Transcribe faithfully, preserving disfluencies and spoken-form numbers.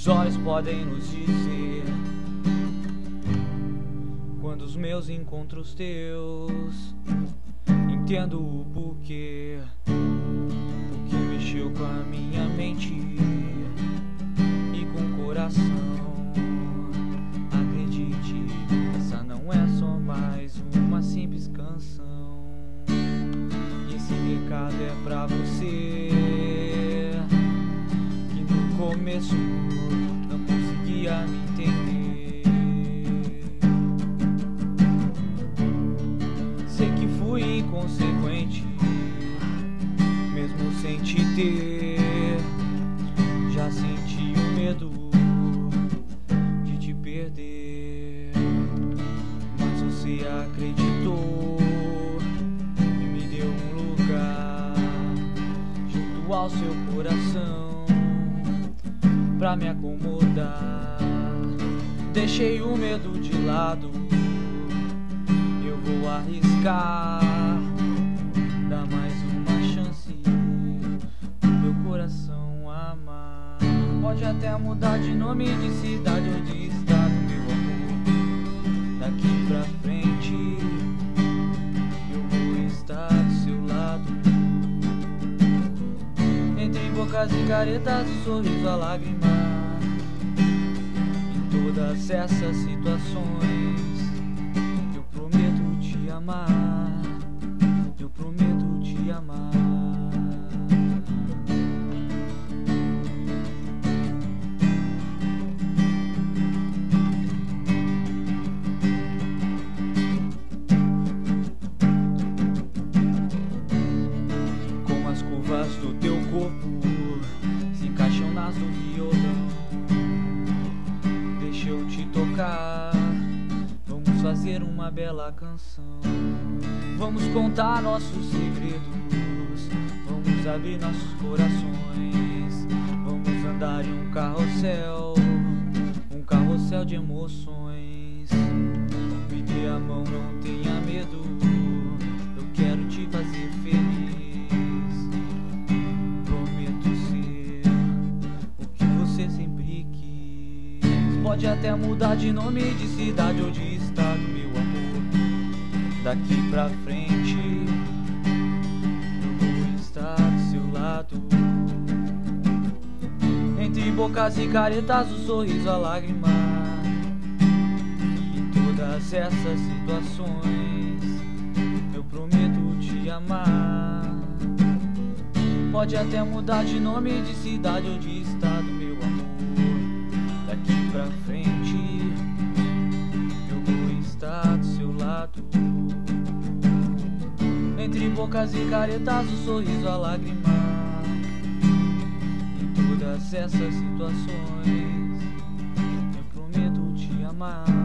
Os olhos podem nos dizer quando os meus encontram os teus. Entendo o porquê, o que mexeu com a minha mente e com o coração. Acredite, essa não é só mais uma simples canção. E esse recado é pra você que no começo não conseguia me entender. Sei que fui inconsequente, mesmo sem te ter. Já senti o medo de te perder, mas você acreditou e me deu um lugar junto ao seu coração pra me acomodar. Deixei o medo de lado, eu vou arriscar, dar mais uma chance pro meu coração amar. Pode até mudar de nome, de cidade ou de estado, meu amor. Daqui pra frente eu vou estar do seu lado. Entre bocas e caretas, o sorriso, a lágrima. Em todas essas situações eu prometo te amar, eu prometo te amar. Como as curvas do teu corpo se encaixam nas do violão, deixa eu te tocar. Vamos fazer uma bela canção. Vamos contar nossos segredos, vamos abrir nossos corações. Vamos andar em um carrossel, um carrossel de emoções. Me dê a mão, não tenha medo, eu quero te fazer feliz. Prometo ser o que você sempre quis. Pode até mudar de nome, de cidade ou de estado, meu amor. Daqui pra frente eu vou estar do seu lado. Entre bocas e caretas, o sorriso, a lágrima. Em todas essas situações eu prometo te amar. Pode até mudar de nome, de cidade ou de estado, meu amor. Daqui pra frente eu vou estar do seu lado. Entre bocas e caretas, o sorriso, a lágrima. Em todas essas situações eu prometo te amar.